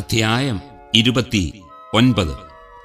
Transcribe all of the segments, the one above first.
അധ്യായം 29.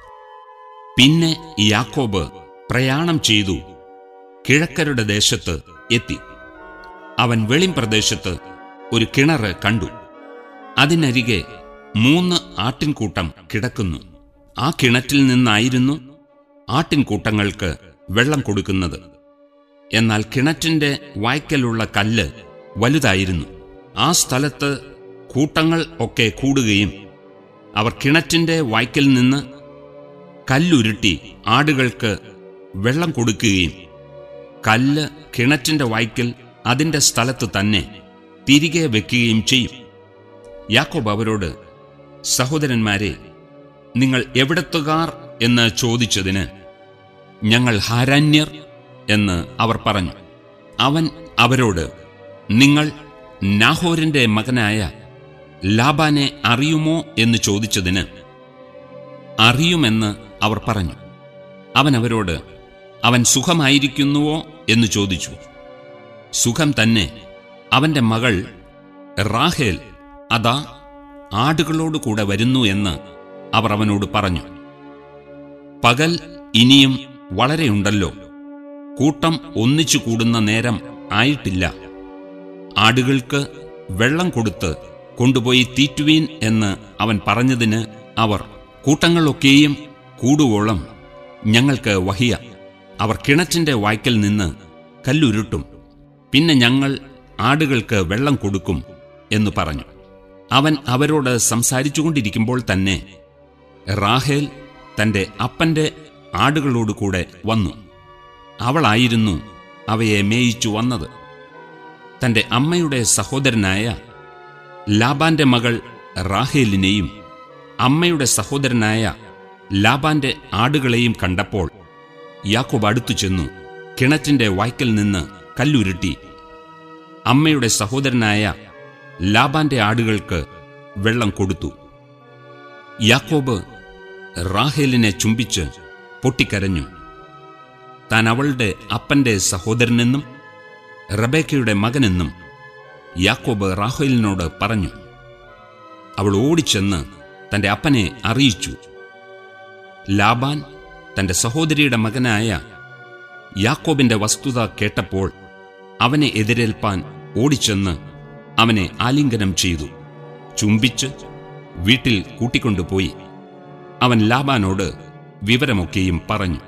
പിന്നെ യാക്കോബ് പ്രയാണം ചെയ്തു കിഴക്കരുടെ ദേശത്ത് എത്തി. അവൻ വെളിംപ്രദേശത്ത് ഒരു കിണറ് കണ്ടു. അതിനരികെ 3 ആട്ടിൻകൂട്ടം കിടക്കുന്നു. ആ കിണറ്റിൽ നിന്നായിരുന്നു ആട്ടിൻകൂട്ടങ്ങൾക്ക് വെള്ളം കൊടുക്കുന്നത്. എന്നാൽ കിണറ്റിന്റെ വായ്ക്കലുള്ള കല്ല് വലുതായിരുന്നു. ആ സ്ഥലത്ത് കൂട്ടങ്ങൾ ഒക്കെ കൂടുകയും അവർ കിണറ്റിന്റെ വായ്ക്കൽ നിന്ന് കല്ലുരുട്ടി ആടുകൾക്ക് വെള്ളം കൊടുക്കുകയും കല്ല് കിണറ്റിന്റെ വായ്ക്കൽ അതിന്റെ സ്ഥലത്ത് തന്നെ തിരികെ വെക്കുകയും ചെയ്യും. യാക്കോബ് അവരോട്, സഹോദരന്മാരെ, നിങ്ങൾ എവിടത്തുകാർ എന്ന് ചോദിച്ചതിന് ഞങ്ങൾ ഹാരാന്യർ എന്ന് അവർ പറഞ്ഞു. അവൻ അവരോട്, നിങ്ങൾ നാഹോരിന്റെ മകനായ ലാബാനെ അറിയുമോ എന്ന് ചോദിച്ചതിന് അറിയുമെന്ന് അവർ പറഞ്ഞു. അവൻ അവരോട്, അവൻ സുഖമായിരിക്കുന്നുവോ എന്ന് ചോദിച്ചു. സുഖം തന്നെ. അവന്റെ മകൾ റാഹേൽ അതാ ആടുകളോടുകൂടെ വരുന്നു എന്ന് അവർ അവനോട് പറഞ്ഞു. പകൽ ഇനിയും വളരെയുണ്ടല്ലോ, കൂട്ടം ഒന്നിച്ചു കൂടുന്ന നേരം ആയിട്ടില്ല. ആടുകൾക്ക് വെള്ളം കൊടുത്ത് കൊണ്ടുപോയി തീറ്റുവീൻ എന്ന് അവൻ പറഞ്ഞതിന് അവർ, കൂട്ടങ്ങളൊക്കെയും കൂടുവോളം ഞങ്ങൾക്ക് വഹിയ. അവർ കിണറ്റിന്റെ വായ്ക്കൽ നിന്ന് കല്ലുരുട്ടും, പിന്നെ ഞങ്ങൾ ആടുകൾക്ക് വെള്ളം കൊടുക്കും എന്ന് പറഞ്ഞു. അവൻ അവരോട് സംസാരിച്ചുകൊണ്ടിരിക്കുമ്പോൾ തന്നെ റാഹേൽ തന്റെ അപ്പന്റെ ആടുകളോടുകൂടെ വന്നു. അവളായിരുന്നു അവയെ മേയിച്ചു വന്നത്. തന്റെ അമ്മയുടെ സഹോദരനായ ലാബാന്റെ മകൾ റാഹേലിനെയും അമ്മയുടെ സഹോദരനായ ലാബാന്റെ ആടുകളെയും കണ്ടപ്പോൾ യാക്കോബ് അടുത്തു ചെന്നു കിണറ്റിന്റെ വായ്ക്കൽ നിന്ന് കല്ലുരുട്ടി അമ്മയുടെ സഹോദരനായ ലാബാന്റെ ആടുകൾക്ക് വെള്ളം കൊടുത്തു. യാക്കോബ് റാഹേലിനെ ചുംബിച്ച് പൊട്ടിക്കരഞ്ഞു. താൻ അവളുടെ അപ്പന്റെ സഹോദരനെന്നും റബേക്കയുടെ മകനെന്നും യാക്കോബ് റാഹേലിനോട് പറഞ്ഞു. അവൾ ഓടിച്ചെന്ന് തന്റെ അപ്പനെ അറിയിച്ചു. ലാബാൻ തന്റെ സഹോദരിയുടെ മകനായ യാക്കോബിന്റെ വസ്തുത കേട്ടപ്പോൾ അവനെ എതിരേൽപ്പാൻ ഓടിച്ചെന്ന് അവനെ ആലിംഗനം ചെയ്തു. ചുംബിച്ച് വീട്ടിൽ കൂട്ടിക്കൊണ്ടുപോയി അവൻ ലാബാനോട് വിവരമൊക്കെയും പറഞ്ഞു.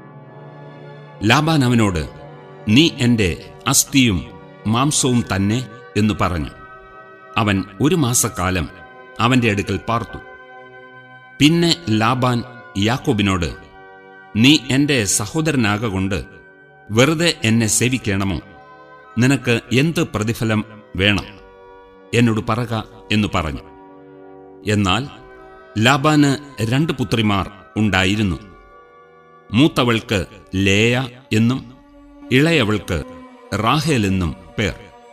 ലാബാൻ അവനോട്, നീ എന്റെ അസ്ഥിയും മാംസവും തന്നെ എന്ന് പറഞ്ഞു. അവൻ 1 മാസക്കാലം അവന്റെ അടുക്കൽ പാർത്തു. പിന്നെ ലാബാൻ യാക്കോബിനോട്, നീ എന്റെ സഹോദരനാകൊണ്ട് വെറുതെ എന്നെ സേവിക്കണമോ? നിനക്ക് എന്ത് പ്രതിഫലം വേണം? എന്നോട് പറക എന്ന് പറഞ്ഞു. എന്നാൽ ലാബാന് 2 പുത്രിമാർ ഉണ്ടായിരുന്നു. മൂത്തവൾക്ക് ലേയ എന്നും ഇളയവൾക്ക് റാഹേൽ എന്നും പേർ.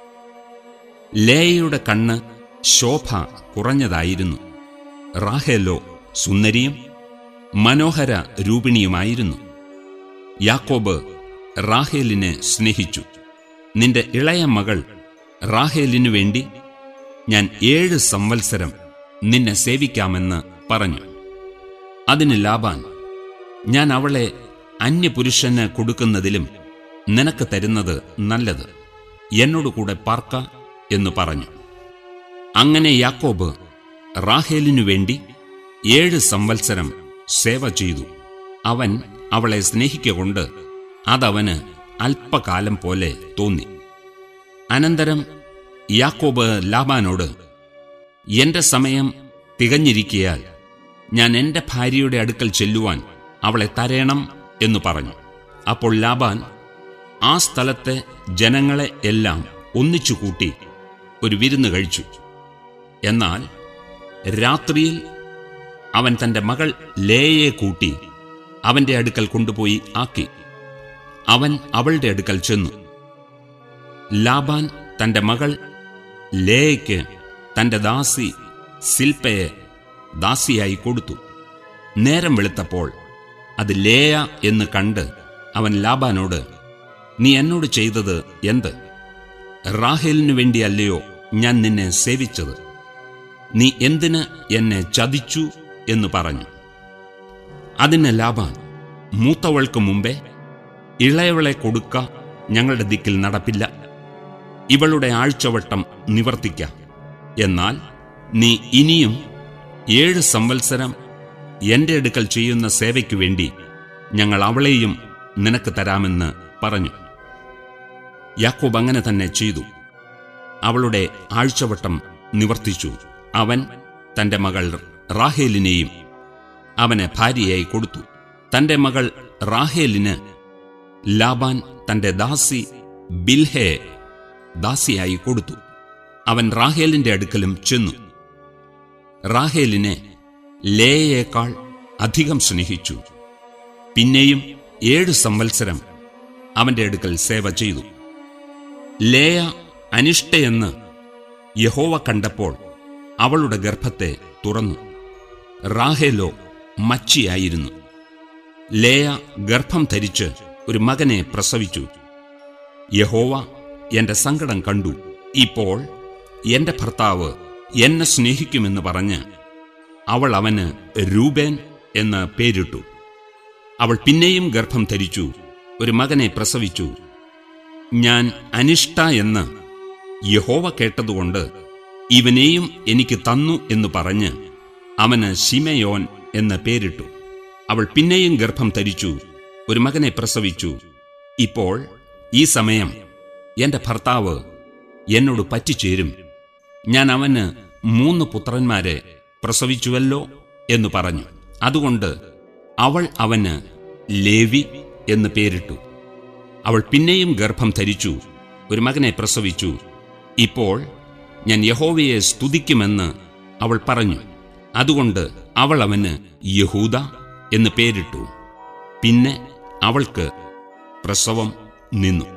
ലേയയുടെ കണ്ണ് ശോഭ കുറഞ്ഞതായിരുന്നു. റാഹേലോ സുന്ദരിയും മനോഹര രൂപിണിയുമായിരുന്നു. യാക്കോബ് റാഹേലിനെ സ്നേഹിച്ചു. നിന്റെ ഇളയ മകൾ റാഹേലിനു വേണ്ടി ഞാൻ 7 സംവത്സരം നിന്നെ സേവിക്കാമെന്ന് പറഞ്ഞു. അതിന് ലാബാൻ, ഞാൻ അവളെ അന്യപുരുഷന് കൊടുക്കുന്നതിലും നിനക്ക് തരുന്നത് നല്ലത്. എന്നോടുകൂടെ പാർക്ക എന്ന് പറഞ്ഞു. അങ്ങനെ യാക്കോബ് റാഹേലിനു വേണ്ടി 7 സംവത്സരം സേവ ചെയ്തു. അവൻ അവളെ സ്നേഹിക്കൊണ്ട് അതവന് അല്പകാലം പോലെ തോന്നി. അനന്തരം യാക്കോബ് ലാബാനോട്, എന്റെ സമയം തികഞ്ഞിരിക്കയാൽ ഞാൻ എന്റെ ഭാര്യയുടെ അടുക്കൽ ചെല്ലുവാൻ അവളെ തരേണം എന്നു പറഞ്ഞു. അപ്പോൾ ലാബാൻ ആ സ്ഥലത്തെ ജനങ്ങളെ എല്ലാം ഒന്നിച്ചുകൂട്ടി ഒരു വിരുന്ന് കഴിച്ചു. എന്നാൽ രാത്രിയിൽ അവൻ തന്റെ മകൾ ലേയയെ കൂട്ടി അവന്റെ അടുക്കൽ കൊണ്ടുപോയി ആക്കി. അവൻ അവളുടെ അടുക്കൽ ചെന്നു. ലാബാൻ തന്റെ മകൾ ലേയയ്ക്ക് തന്റെ ദാസി സിൽപ്പയെ ദാസിയായി കൊടുത്തു. നേരം വെളുത്തപ്പോൾ അത് ലേയ എന്ന് കണ്ട് അവൻ ലാബാനോട്, നീ എന്നോട് ചെയ്തത് എന്ത്? റാഹേലിനു വേണ്ടിയല്ലയോ ഞാൻ നിന്നെ സേവിച്ചത്? നീ എന്തിന് എന്നെ ചതിച്ചു എന്ന് പറഞ്ഞു. അതിന് ലാബാൻ, മൂത്തവൾക്ക് മുമ്പേ ഇളയവളെ കൊടുക്ക ഞങ്ങളുടെ ദിക്കിൽ നടപ്പില്ല. ഇവളുടെ ആഴ്ചവട്ടം നിവർത്തിക്ക. എന്നാൽ നീ ഇനിയും 7 സംവത്സരം എന്റെ അടുക്കൽ ചെയ്യുന്ന സേവയ്ക്കു വേണ്ടി ഞങ്ങൾ അവളെയും നിനക്ക് തരാമെന്ന് പറഞ്ഞു. യാക്കോബ് അങ്ങനെ തന്നെ ചെയ്തു. അവളുടെ ആഴ്ചവട്ടം നിവർത്തിച്ചു. അവൻ തന്റെ മകൾ റാഹേലിനെയും അവന് ഭാര്യയായി കൊടുത്തു. തന്റെ മകൾ റാഹേലിന് ലാബാൻ തന്റെ ദാസി ബിൽഹയെ ദാസിയായി കൊടുത്തു. അവൻ റാഹേലിന്റെ അടുക്കലും ചെന്നു. റാഹേലിനെ ലേയയേക്കാൾ അധികം സ്നേഹിച്ചു. പിന്നെയും 7 സംവത്സരം അവന്റെ അടുക്കൽ സേവ ചെയ്തു. ലേയ അനിഷ്ടയെന്ന് യഹോവ കണ്ടപ്പോൾ അവളുടെ ഗർഭത്തെ തുറന്നു. റാഹേലോ മച്ചിയായിരുന്നു. ലേയ ഗർഭം ധരിച്ച് ഒരു മകനെ പ്രസവിച്ചു. യഹോവ എന്റെ സങ്കടം കണ്ടു. ഇപ്പോൾ എന്റെ ഭർത്താവ് എന്നെ സ്നേഹിക്കുമെന്ന് പറഞ്ഞ് അവൾ അവന് രൂബേൻ എന്ന് പേരിട്ടു. അവൾ പിന്നെയും ഗർഭം ധരിച്ചു, ഒരു മകനെ പ്രസവിച്ചു. ഞാൻ അനിഷ്ട എന്ന് യഹോവ കേട്ടതുകൊണ്ട് ഇവനെയും എനിക്ക് തന്നു എന്ന് പറഞ്ഞ് അവന് ശിമെയോൻ എന്ന് പേരിട്ടു. അവൾ പിന്നെയും ഗർഭം ധരിച്ചു, ഒരു മകനെ പ്രസവിച്ചു. ഇപ്പോൾ ഈ സമയം എന്റെ ഭർത്താവ് എന്നോട് പറ്റിച്ചേരും. ഞാൻ അവന് 3 പുത്രന്മാരെ പ്രസവിച്ചുവല്ലോ എന്ന് പറഞ്ഞു. അതുകൊണ്ട് അവൾ അവന് ലേവി എന്ന് പേരിട്ടു. അവൾ പിന്നെയും ഗർഭം ധരിച്ചു, ഒരു മകനെ പ്രസവിച്ചു. ഇപ്പോൾ ഞാൻ യഹോവയെ സ്തുതിക്കുമെന്ന് അവൾ പറഞ്ഞു. അതുകൊണ്ട് അവൾ അവന് യഹൂദ എന്ന് പേരിട്ടു. പിന്നെ അവൾക്ക് പ്രസവം നിന്നു.